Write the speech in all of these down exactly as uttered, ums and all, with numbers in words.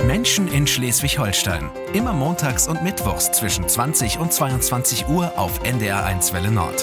Menschen in Schleswig-Holstein. Immer montags und mittwochs zwischen zwanzig und zweiundzwanzig Uhr auf N D R eins Welle Nord.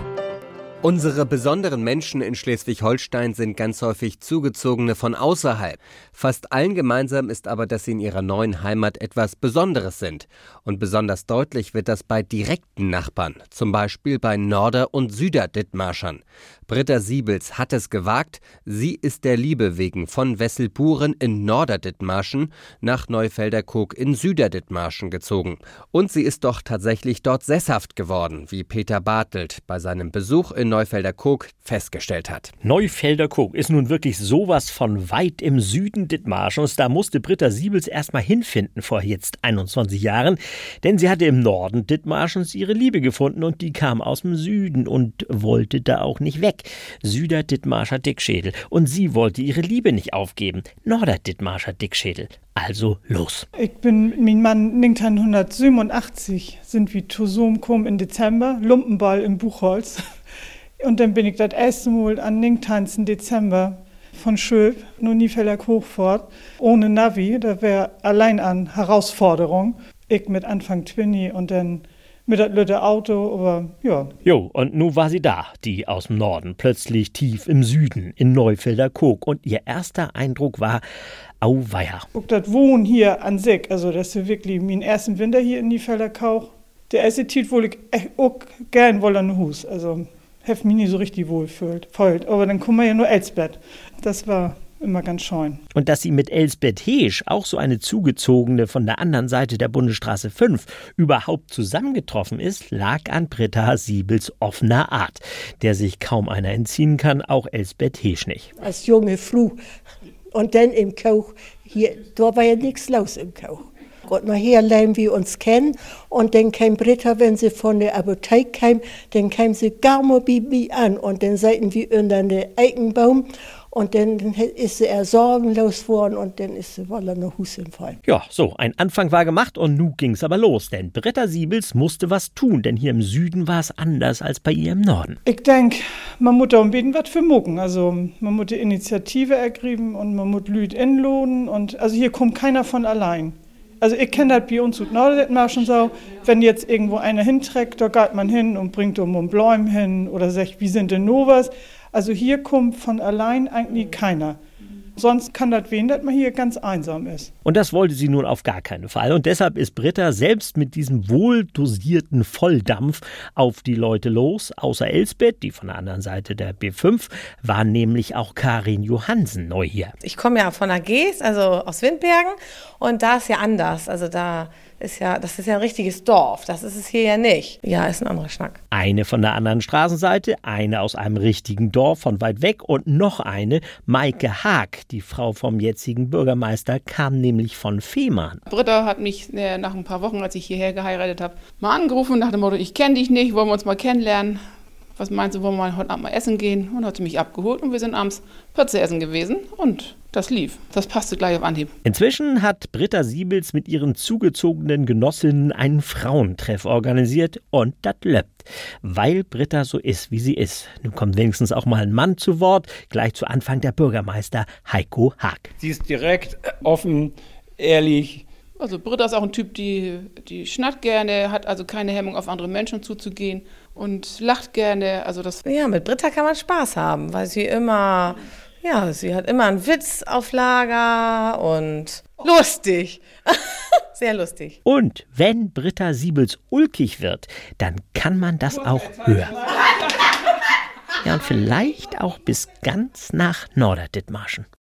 Unsere besonderen Menschen in Schleswig-Holstein sind ganz häufig Zugezogene von außerhalb. Fast allen gemeinsam ist aber, dass sie in ihrer neuen Heimat etwas Besonderes sind. Und besonders deutlich wird das bei direkten Nachbarn, zum Beispiel bei Norder- und Süder-Dithmarschern. Britta Siebels hat es gewagt. Sie ist der Liebe wegen von Wesselburen in Norder-Dithmarschen nach Neufelder-Koog in Süder-Dithmarschen gezogen. Und sie ist doch tatsächlich dort sesshaft geworden, wie Peter Bartelt bei seinem Besuch in Neufelder-Koog festgestellt hat. Neufelder-Koog ist nun wirklich sowas von weit im Süden Dithmarschens. Da musste Britta Siebels erstmal hinfinden vor jetzt einundzwanzig Jahren. Denn sie hatte im Norden Dithmarschens ihre Liebe gefunden und die kam aus dem Süden und wollte da auch nicht weg. Süder-Dithmarscher Dickschädel. Und sie wollte ihre Liebe nicht aufgeben. Norder-Dithmarscher Dickschädel. Also los. Ich bin mit meinem Mann neunzehnhundertsiebenundachtzig sind wir zusammengekommen im Dezember, Lumpenball im Buchholz. Und dann bin ich das erste Mal am neunzehnten Dezember von Schöp, nur Neufelder-Koog fort, ohne Navi. Da wäre allein an Herausforderung. Ich mit Anfang zwanzig und dann mit das lütte Auto, aber ja. Jo, und nun war sie da, die aus dem Norden, plötzlich tief im Süden, in Neufelder-Koog. Und ihr erster Eindruck war, auweia. Und das Wohnen hier an sich, also das ist wirklich mein ersten Winter hier in Neufelder-Koog. Der erste Tiet, wo ich auch gern wolle an Hus, also hab mich nie so richtig wohl fühlt. Aber dann kommen wir ja nur Elsbeth. Das war immer ganz schön. Und dass sie mit Elsbeth Heesch, auch so eine Zugezogene von der anderen Seite der Bundesstraße fünf, überhaupt zusammengetroffen ist, lag an Britta Siebels offener Art, der sich kaum einer entziehen kann, auch Elsbeth Heesch nicht. Als junge Frau und dann im Koog, hier, da war ja nichts los im Koog. Und nachher lernen wir uns kennen und dann kam Britta, wenn sie von der Apotheke kam, dann kam sie gar mal bei mir an und dann saßen wir unter den Eikenbaum und dann ist sie eher sorgenlos geworden und dann ist sie wohl an der Hus gefallen. Ja, so, ein Anfang war gemacht und nun ging's aber los, denn Britta Siebels musste was tun, denn hier im Süden war es anders als bei ihr im Norden. Ich denke, man muss da unbedingt was für mucken, also man muss die Initiative ergreifen und man muss Lüd inlohnen und also hier kommt keiner von allein. Also ich kenne das bei uns in Norder-Dithmarschen so, wenn jetzt irgendwo einer hinträgt, da geht man hin und bringt um einen Bläum hin oder sagt, wie sind denn noch was? Also hier kommt von allein eigentlich keiner. Sonst kann das wen, dass man hier ganz einsam ist. Und das wollte sie nun auf gar keinen Fall. Und deshalb ist Britta selbst mit diesem wohldosierten Volldampf auf die Leute los. Außer Elsbeth, die von der anderen Seite der B fünf, war nämlich auch Karin Johansen neu hier. Ich komme ja von der Geest, also aus Windbergen. Und da ist ja anders. Also da ist ja, das ist ja ein richtiges Dorf. Das ist es hier ja nicht. Ja, ist ein anderer Schnack. Eine von der anderen Straßenseite, eine aus einem richtigen Dorf von weit weg und noch eine, Maike Haag, die Frau vom jetzigen Bürgermeister, kam nämlich von Fehmarn. Britta hat mich äh, nach ein paar Wochen, als ich hierher geheiratet habe, mal angerufen nach dem Motto, ich kenne dich nicht, wollen wir uns mal kennenlernen? Was meinst du, wollen wir mal heute Abend mal essen gehen? Und hat sie mich abgeholt und wir sind abends Pötze essen gewesen und das lief. Das passte gleich auf Anhieb. Inzwischen hat Britta Siebels mit ihren zugezogenen Genossinnen einen Frauentreff organisiert und das löppt. Weil Britta so ist, wie sie ist. Nun kommt wenigstens auch mal ein Mann zu Wort. Gleich zu Anfang der Bürgermeister Heiko Haag. Sie ist direkt, offen, ehrlich. Also Britta ist auch ein Typ, die, die schnackt gerne, hat also keine Hemmung, auf andere Menschen zuzugehen und lacht gerne. Also das ja, mit Britta kann man Spaß haben, weil sie immer, ja, sie hat immer einen Witz auf Lager und lustig. Sehr lustig. Und wenn Britta Siebels ulkig wird, dann kann man das auch hören. Ja, und vielleicht auch bis ganz nach Norder-Dithmarschen.